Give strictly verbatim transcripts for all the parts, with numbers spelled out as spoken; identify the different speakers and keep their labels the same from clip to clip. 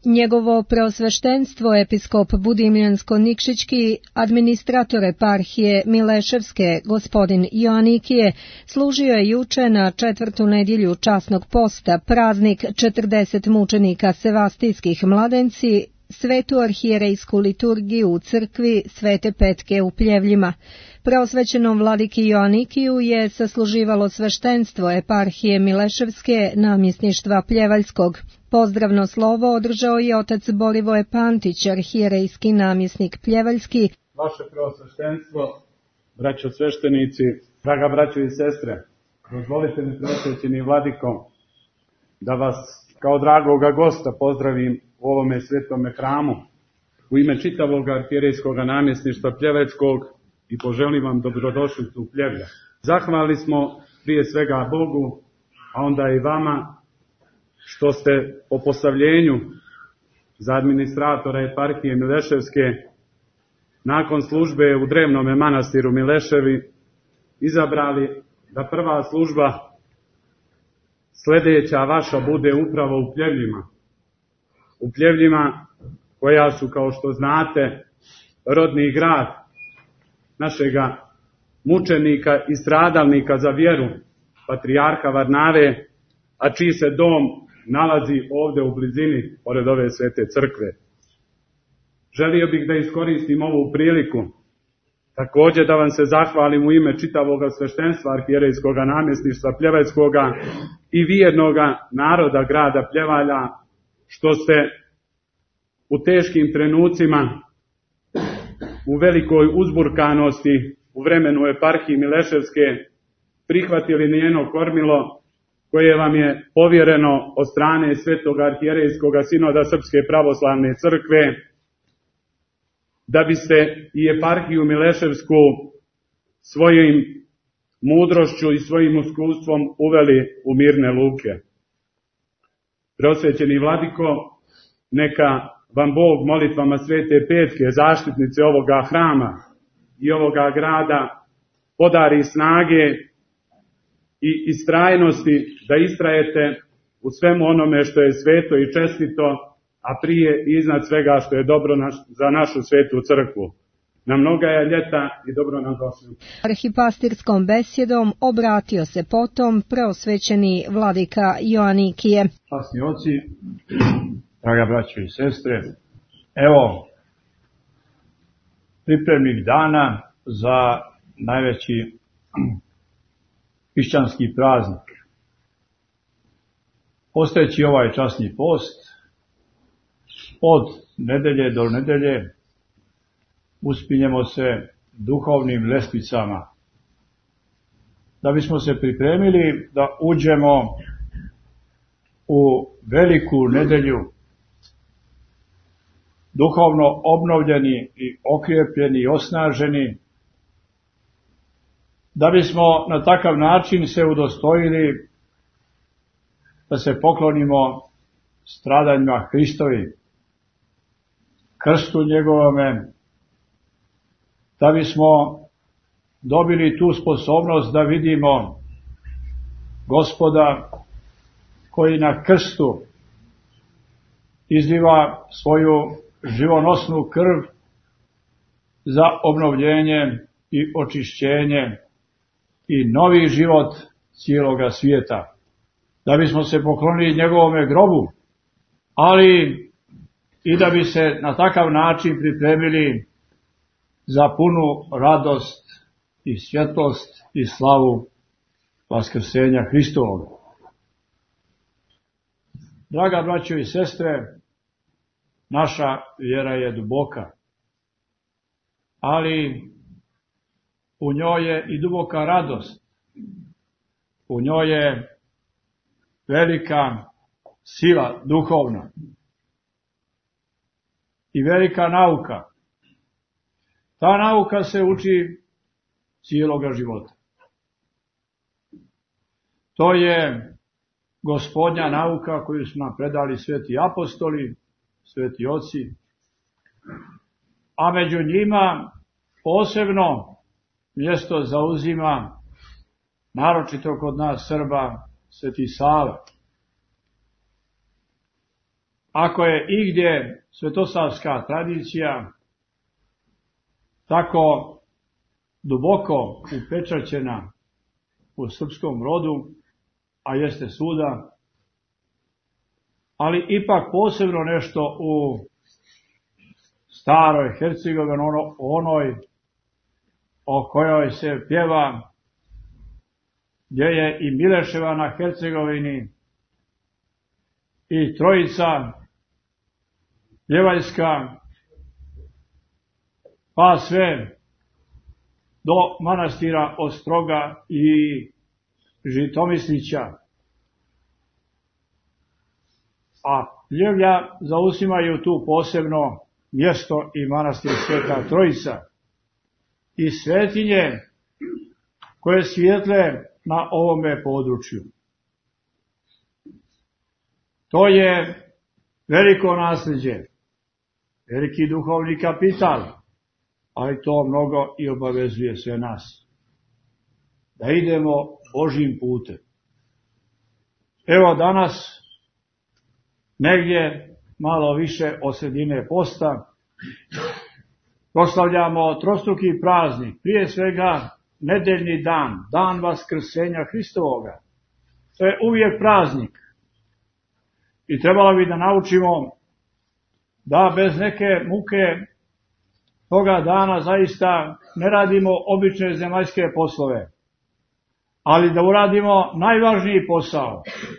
Speaker 1: Njegovo preosveštenstvo episkop Budimljansko-Nikšićki, administrator eparhije Mileševske, gospodin Joanikije, služio je juče na četvrtu nedjelju časnog posta praznik četrdeset mučenika sevastijskih mladenci, svetu arhijerejsku liturgiju u crkvi Svete Petke u Pljevljima. Preosvećenom vladiki Joanikiju je sasluživalo sveštenstvo eparhije Mileševske namjesništva Pljevaljskog. Pozdravno slovo održao je otac Borivoje Pantić, arhijerejski namjesnik Pljevaljski.
Speaker 2: Vaše preosveštenstvo, braćo sveštenici, draga braćo i sestre, dozvolite mi, preosvećeni vladiko, da vas kao dragoga gosta pozdravim u ovome svetome hramu, u ime čitavog arhijerejskog namjesništva Pljevaljskog i poželim vam dobrodošlicu u Pljevlja. Zahvalni smo prije svega Bogu, a onda i vama, što ste po postavljenju za administratora eparhije Mileševske nakon službe u drevnome manastiru Mileševi izabrali da prva služba sljedeća vaša bude upravo u Pljevljima. U Pljevljima koja su, kao što znate, rodni grad našega mučenika i stradalnika za vjeru, patrijarha Varnave, a čiji se dom nalazi ovdje u blizini pored ove svete crkve. Želio bih da iskoristim ovu priliku također da vam se zahvalim u ime čitavog sveštenstva arhijerejskog namjesništva Pljevaljskoga i vjernoga naroda grada Pljevalja, što ste u teškim trenucima, u velikoj uzburkanosti u vremenu eparhiji Mileševske prihvatili njeno kormilo koje vam je povjereno od strane Svetog arhijerejskog sinoda Srpske pravoslavne crkve, da biste i eparhiju Mileševsku svojim mudrošću i svojim iskustvom uveli u mirne luke. Preosvećeni vladiko, neka vam Bog molitvama Svete Petke, zaštitnice ovoga hrama i ovoga grada, podari snage i istrajnosti da istrajete u svemu onome što je sveto i čestito, a prije i iznad svega što je dobro naš, za našu svetu crkvu. Na mnoga je ljeta i dobro nam došli.
Speaker 1: Arhipastirskom besjedom obratio se potom preosvećeni vladika Joanikije.
Speaker 3: Časni oci, draga braćo i sestre, evo pripremnih dana za najveći hrišćanski praznik. Postojeći ovaj časni post, od nedelje do nedelje uspinjemo se duhovnim lestvicama, da bismo se pripremili da uđemo u veliku nedelju duhovno obnovljeni i okrijepljeni i osnaženi, da bismo na takav način se udostojili da se poklonimo stradanjima Hristovi, krstu njegovome, da bismo dobili tu sposobnost da vidimo Gospoda koji na krstu izliva svoju živonosnu krv za obnovljenje i očišćenje i novi život cijeloga svijeta. Da bismo se poklonili njegovome grobu, ali i da bi se na takav način pripremili za punu radost i svjetlost i slavu vaskrsenja Hristovog. Draga braćo i sestre, naša vjera je duboka, ali u njoj je i duboka radost. U njoj je velika sila duhovna i velika nauka. Ta nauka se uči cijeloga života. To je Gospodnja nauka koju su nam predali sveti apostoli, sveti oci, a među njima posebno mjesto zauzima, naročito kod nas Srba, sveti Sava. ako je igdje svetosavska tradicija tako duboko upečaćena u srpskom rodu, a jeste svuda, ali ipak posebno nešto u staroj Hercegovini, ono, onoj o kojoj se pjeva, gdje je i Mileševa na Hercegovini i Trojica Ljevaljska, pa sve do manastira Ostroga i Žitomislića. A Ljevlja zauzimaju tu posebno mjesto i manastir Sveta Trojica i svetinje koje svijetle na ovome području. To je veliko nasljeđe, veliki duhovni kapital, ali to mnogo i obavezuje sve nas. Da idemo Božjim putem. Evo danas, negdje malo više od sredine posta, proslavljamo trostruki praznik, prije svega nedeljni dan, dan Vaskrsenja Hristovoga. To je uvijek praznik. I trebalo bi da naučimo da bez neke muke toga dana zaista ne radimo obične zemaljske poslove, ali da uradimo najvažniji posao,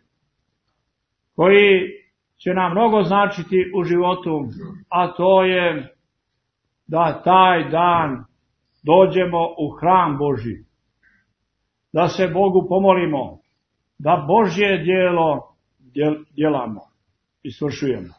Speaker 3: koji će nam mnogo značiti u životu, a to je da taj dan dođemo u hram Božji, da se Bogu pomolimo, da Božje djelo djelamo i svršujemo.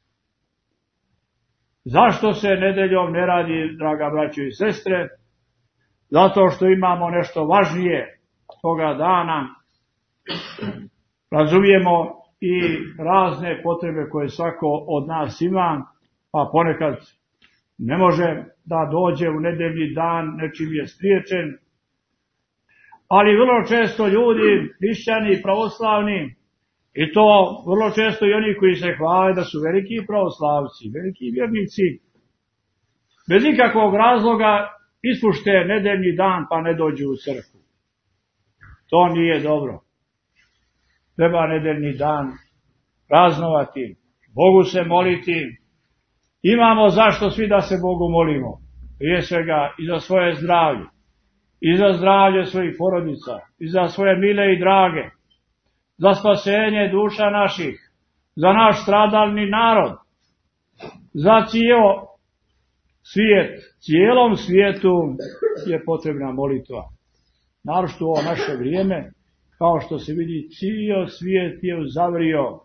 Speaker 3: Zašto se nedeljom ne radi, draga braćo i sestre? Zato što imamo nešto važnije toga dana. Razumijemo i razne potrebe koje svako od nas ima, pa ponekad ne može da dođe u nedeljni dan, nečim je spriječen. Ali vrlo često ljudi, hrišćani, pravoslavni, i to vrlo često i oni koji se hvale da su veliki pravoslavci, veliki vjernici, bez ikakvog razloga ispušte nedeljni dan pa ne dođu u crkvu. To nije dobro. Treba nedeljni dan praznovati, Bogu se moliti. Imamo zašto svi da se Bogu molimo. Prije svega i za svoje zdravlje, i za zdravlje svojih porodica, i za svoje mile i drage, za spasenje duša naših, za naš stradalni narod, za cijelo svijet, cijelom svijetu je potrebna molitva. Naročito u ovo naše vrijeme, kao što se vidi, cijel svijet je uzavrio,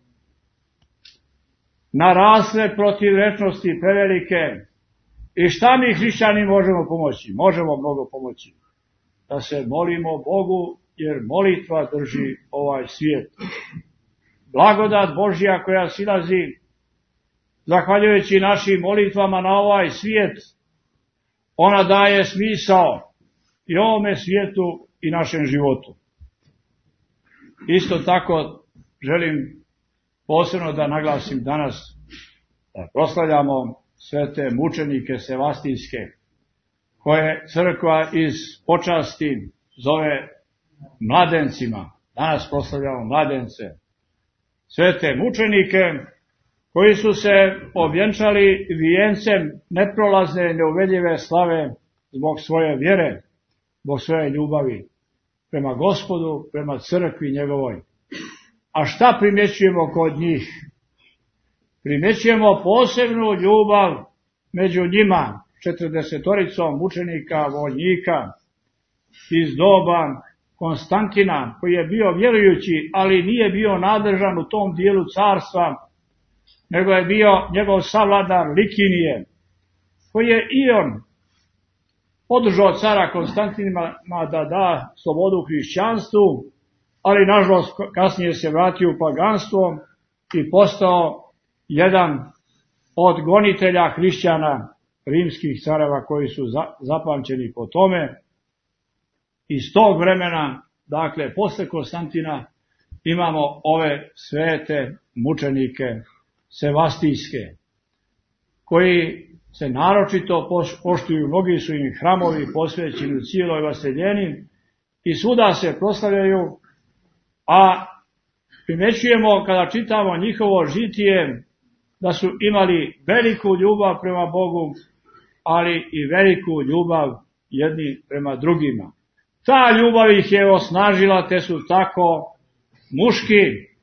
Speaker 3: narasle protivrečnosti prevelike. I šta mi hrišćani možemo pomoći? Možemo mnogo pomoći. Da se molimo Bogu, jer molitva drži ovaj svijet. Blagodat Božja koja silazi, zahvaljujući našim molitvama na ovaj svijet, ona daje smisao i ovome svijetu i našem životu. Isto tako želim posebno da naglasim danas da proslavljamo sve te mučenike sevastijske, koje crkva iz počasti zove mladencima. Danas proslavljamo mladence. Sve te mučenike koji su se ovjenčali vijencem neprolazne, neuvedive slave zbog svoje vjere, zbog svoje ljubavi prema Gospodu, prema crkvi njegovoj. A šta primjećujemo kod njih? Primjećujemo posebnu ljubav među njima, četrdesetoricom mučenika, vojnika iz doba Konstantina, koji je bio vjerujući, ali nije bio nadležan u tom dijelu carstva, nego je bio njegov savladar Likinije, koji je i on podržao cara Konstantina da da slobodu hrišćanstvu, ali nažalost kasnije se vratio u paganstvo i postao jedan od gonitelja hrišćana rimskih careva koji su zapamćeni po tome. Iz tog vremena, dakle, posle Konstantina, imamo ove svete mučenike sevastijske, koji se naročito poštuju, mnogi su im hramovi posvećeni u cijeloj vaseljeni i svuda se proslavljaju, a primećujemo kada čitamo njihovo žitije da su imali veliku ljubav prema Bogu, ali i veliku ljubav jedni prema drugima. Ta ljubav ih je osnažila, te su tako muški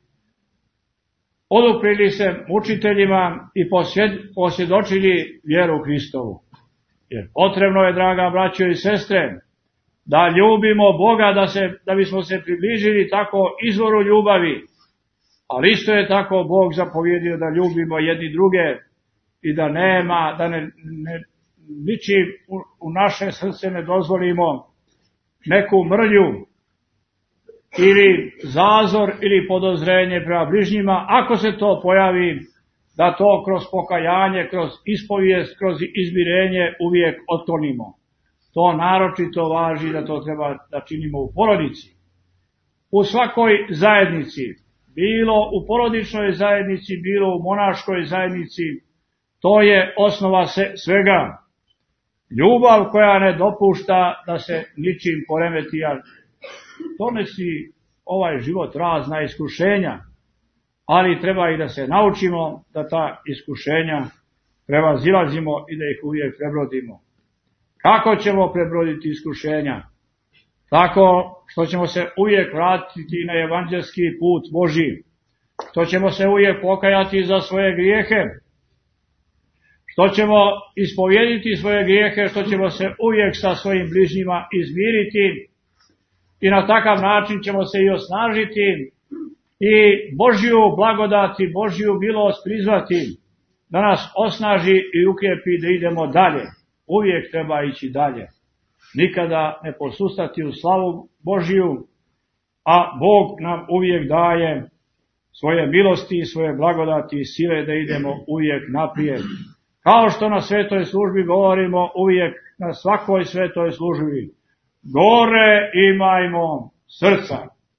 Speaker 3: oduprili se mučiteljima i posvjedočili vjeru Hristovu. Jer potrebno je, draga braćo i sestre, da ljubimo Boga, da, se, da bismo se približili tako izvoru ljubavi. Ali isto je tako Bog zapovjedio da ljubimo jedni druge i da nema, da ne, ne ničim u, u naše srce ne dozvolimo neku mrlju ili zazor ili podozrenje prema bližnjima, ako se to pojavi, da to kroz pokajanje, kroz ispovijest, kroz izmirenje uvijek otklonimo. To naročito važi da to treba da činimo u porodici. U svakoj zajednici, bilo u porodičnoj zajednici, bilo u monaškoj zajednici, to je osnova svega. Ljubav koja ne dopušta da se ničim poremeti, a donosi ovaj život razna iskušenja, ali treba i da se naučimo da ta iskušenja prevazilazimo i da ih uvijek prebrodimo. Kako ćemo prebroditi iskušenja? Tako što ćemo se uvijek vratiti na evanđelski put Božji, što ćemo se uvijek pokajati za svoje grijehe, što ćemo ispovjediti svoje grijehe, što ćemo se uvijek sa svojim bližnjima izmiriti i na takav način ćemo se i osnažiti i Božju blagodat i Božju milost prizvati, da nas osnaži i ukrijepi da idemo dalje. Uvijek treba ići dalje. Nikada ne posustati u slavu Božju, a Bog nam uvijek daje svoje milosti i svoje blagodati i sile da idemo uvijek naprijed. Kao što na svetoj službi govorimo uvijek, na svakoj svetoj službi, gore imajmo srca.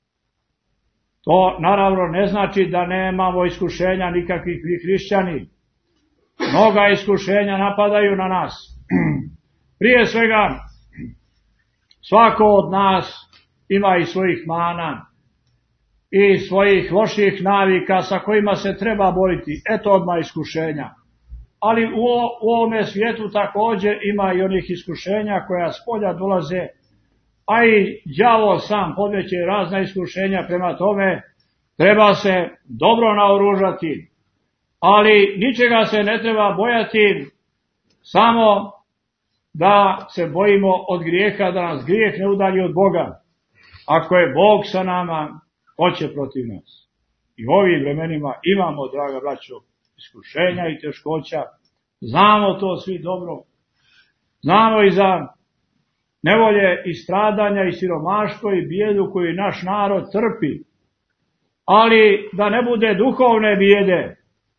Speaker 3: To naravno ne znači da nemamo iskušenja nikakvih vi hrišćani. Mnoga iskušenja napadaju na nas. Prije svega, svako od nas ima i svojih mana i svojih loših navika sa kojima se treba boriti. Eto odmah iskušenja. Ali u, u ovome svijetu također ima i onih iskušenja koja spolja dolaze, a i đavo sam podmeće razna iskušenja, prema tome treba se dobro naoružati, ali ničega se ne treba bojati, samo da se bojimo od grijeha, da nas grijeh ne udalji od Boga. Ako je Bog sa nama, ko će protiv nas? I u ovim vremenima imamo, draga braćo, iskušenja i teškoća. Znamo to svi dobro. Znamo i za nevolje i stradanja i siromaštvo i bijedu koju naš narod trpi. Ali da ne bude duhovne bijede.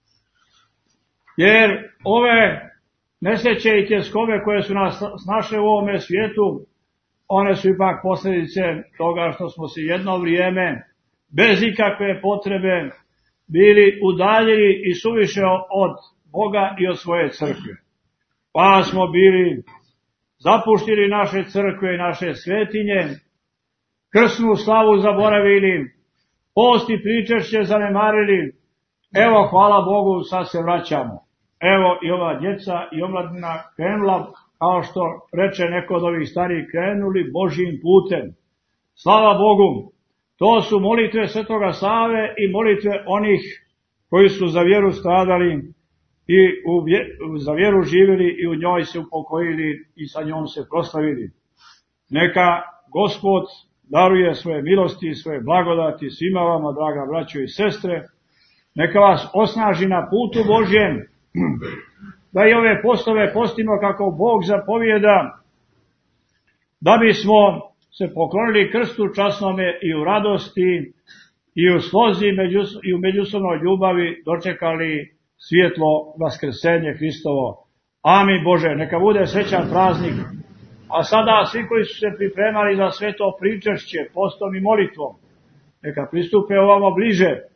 Speaker 3: Jer ove nesreće i tjeskove koje su nas snašle u ovome svijetu, one su ipak posljedice toga što smo se jedno vrijeme bez ikakve potrebe bili udaljeni i suviše od Boga i od svoje crkve. Pa smo bili zapuštili naše crkve i naše svetinje, krsnu slavu zaboravili, post i pričešće zanemarili. Evo, hvala Bogu, sad se vraćamo. Evo i ova djeca i omladina krenula, kao što reče neko od ovih starih, krenuli Božjim putem. Slava Bogu! To su molitve Svetoga Save i molitve onih koji su za vjeru stradali i u vje, za vjeru živjeli i u njoj se upokojili i sa njom se proslavili. Neka Gospod daruje svoje milosti i svoje blagodati svima vama, draga braćo i sestre. Neka vas osnaži na putu Božjem, da i ove postove postimo kako Bog zapovijeda, da bismo se poklonili krstu časnome i u radosti i u slozi i u međusobnoj ljubavi dočekali svjetlo vaskrsenje Hristovo. Amin Bože, neka bude srećan praznik. A sada svi koji su se pripremali za sveto pričešće, postom i molitvom, neka pristupe ovamo bliže,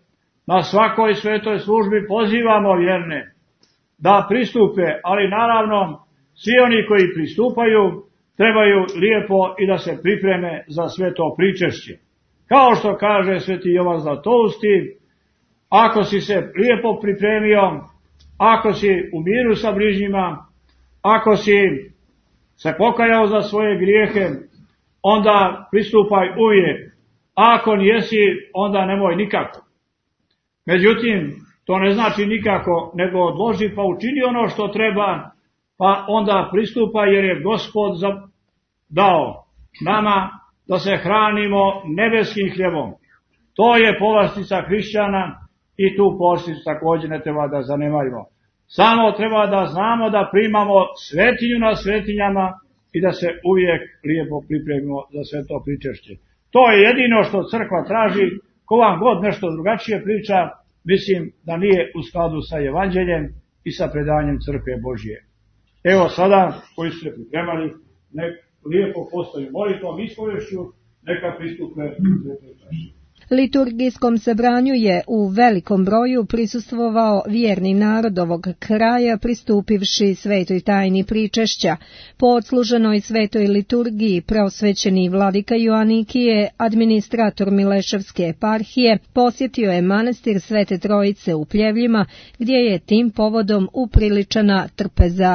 Speaker 3: na svakoj svetoj službi pozivamo vjerne da pristupe, ali naravno svi oni koji pristupaju trebaju lijepo i da se pripreme za sveto pričešće. Kao što kaže sveti Jovan Zlatousti, ako si se lijepo pripremio, ako si u miru sa bližnjima, ako si se pokajao za svoje grijehe, onda pristupaj uvijek. Ako nijesi, onda nemoj nikako. Međutim, to ne znači nikako, nego odloži pa učini ono što treba, pa onda pristupaj jer je Gospod dao nama da se hranimo nebeskim hljebom. To je povlastica hrišćana i tu povlasticu također ne treba da zanemarimo. Samo treba da znamo da primamo svetinju na svetinjama i da se uvijek lijepo pripremimo za sve to pričešće. To je jedino što crkva traži. Ko vam god nešto drugačije priča, mislim da nije u skladu sa evanđeljem i sa predanjem crkve Božje. Evo sada, koji su se pripremali, nek lijepo postaju molitvom i ispovješću, neka pristupe svetoj čaši.
Speaker 1: Liturgijskom sabranju je u velikom broju prisustvovao vjerni narod ovog kraja pristupivši svetoj tajni pričešća. Po odsluženoj svetoj liturgiji preosvećeni vladika Joanikije, administrator Mileševske eparhije, posjetio je manastir Svete Trojice u Pljevljima, gdje je tim povodom upriličena trpeza